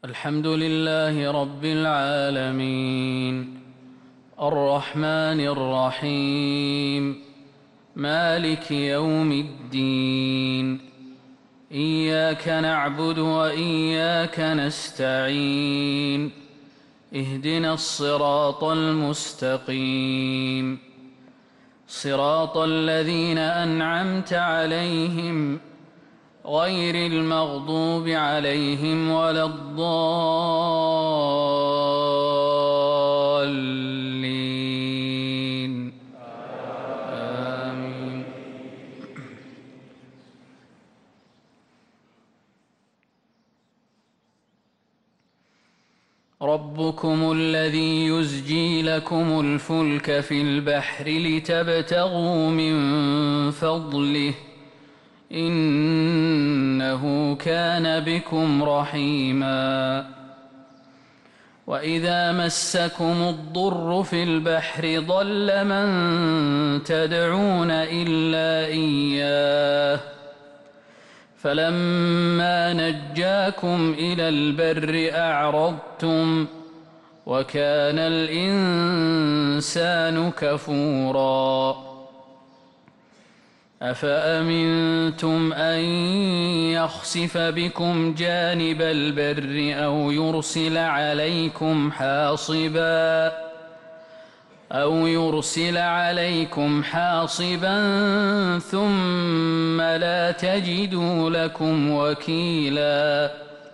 الحمد لله رب العالمين الرحمن الرحيم مالك يوم الدين إياك نعبد وإياك نستعين اهدنا الصراط المستقيم صراط الذين أنعمت عليهم غير المغضوب عليهم ولا الضالين آمين. ربكم الذي يزجي لكم الفلك في البحر لتبتغوا من فضله إنه كان بكم رحيما وإذا مسكم الضر في البحر ضل من تدعون إلا إياه فلما نجاكم إلى البر أعرضتم وكان الإنسان كفورا أفأمنتم أن يخسف بكم جانب البر أو يرسل عليكم حاصبا ثم لا تجدوا لكم وكيلا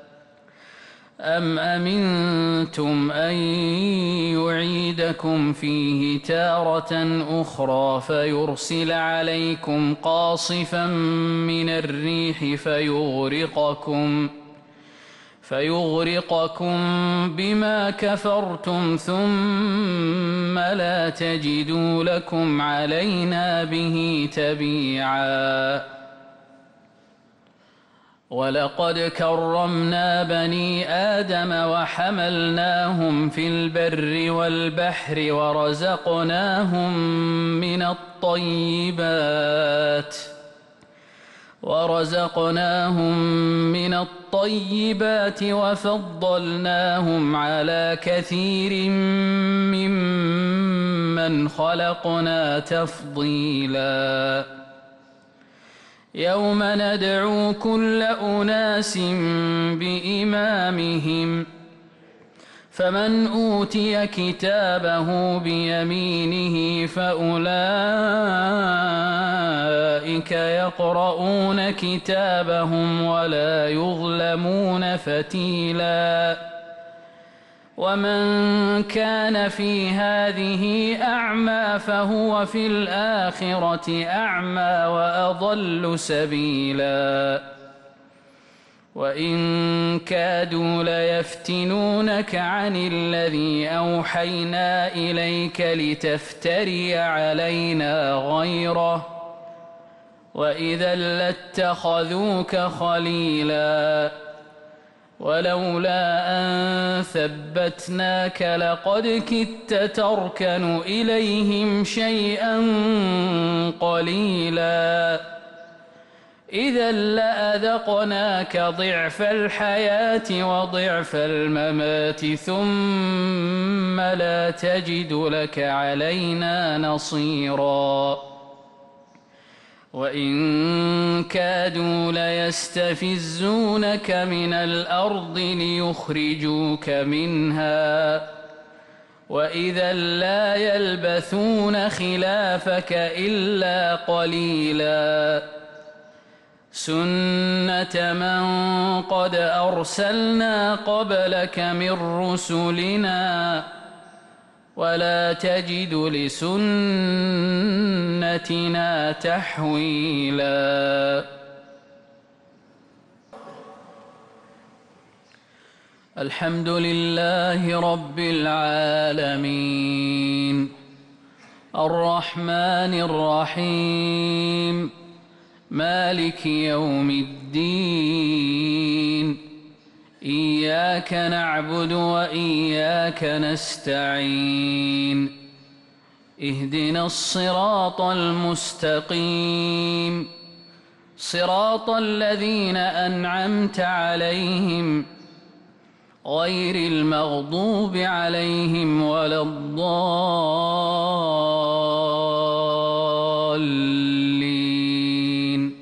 أم أمنتم أن يعيدكم فيه تارة أخرى فيرسل عليكم قاصفا من الريح فيغرقكم بما كفرتم ثم لا تجدوا لكم علينا به تبيعا ولقد كرمنا بني آدم وحملناهم في البر والبحر ورزقناهم من الطيبات وفضلناهم على كثير ممن خلقنا تفضيلا يوم ندعو كل أناس بإمامهم فمن أوتي كتابه بيمينه فأولئك يقرؤون كتابهم ولا يظلمون فتيلا ومن كان في هذه أعمى فهو في الآخرة أعمى وأضل سبيلا وإن كادوا ليفتنونك عن الذي أوحينا إليك لتفتري علينا غيره وإذا لاتخذوك خليلا ولولا أن ثبتناك لقد كدت تركن إليهم شيئا قليلا إذا لأذقناك ضعف الحياة وضعف الممات ثم لا تجد لك علينا نصيرا وإن كادوا ليستفزونك من الأرض ليخرجوك منها وإذا لا يلبثون خلافك إلا قليلا سنة من قد أرسلنا قبلك من رسلنا ولا تجد لسنتنا تحويلا الحمد لله رب العالمين الرحمن الرحيم مالك يوم الدين إياك نعبد وإياك نستعين اهدنا الصراط المستقيم صراط الذين أنعمت عليهم غير المغضوب عليهم ولا الضالين.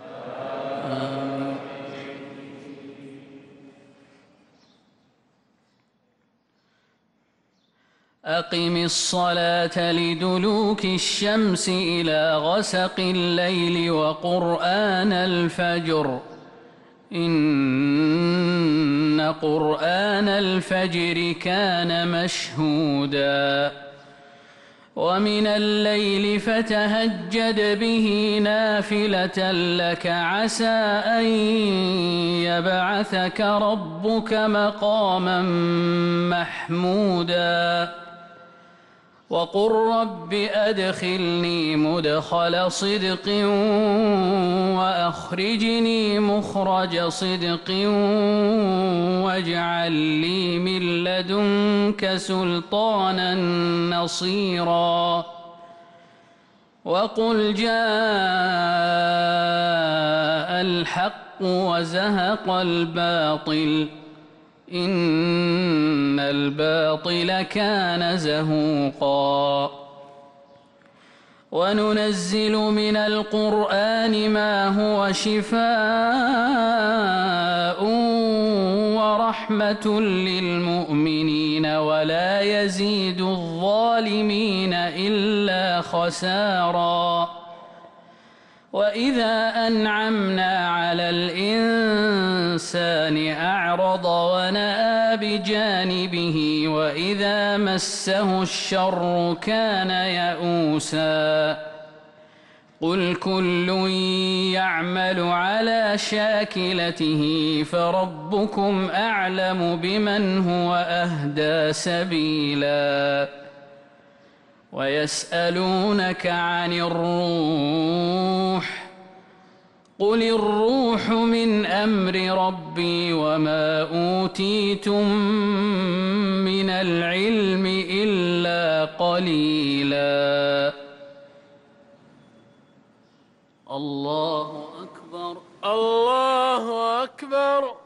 أقم الصلاة لدلوك الشمس إلى غسق الليل وقرآن الفجر إن قرآن الفجر كان مشهودا ومن الليل فتهجد به نافلة لك عسى أن يبعثك ربك مقاما محمودا وقل رب أدخلني مدخل صدق وأخرجني مخرج صدق واجعل لي من لدنك سلطانا نصيرا وقل جاء الحق وزهق الباطل إن الباطل كان زهوقا وننزل من القرآن ما هو شفاء ورحمة للمؤمنين ولا يزيد الظالمين إلا خسارا وإذا أنعمنا على الإنسان أعرض ونأى بجانبه وإذا مسه الشر كان يئوسا قل كل يعمل على شاكلته فربكم أعلم بمن هو أهدى سبيلا ويسألونك عن الروح قل الروح من أمر ربي وما أوتيتم من العلم إلا قليلا. الله أكبر. الله أكبر.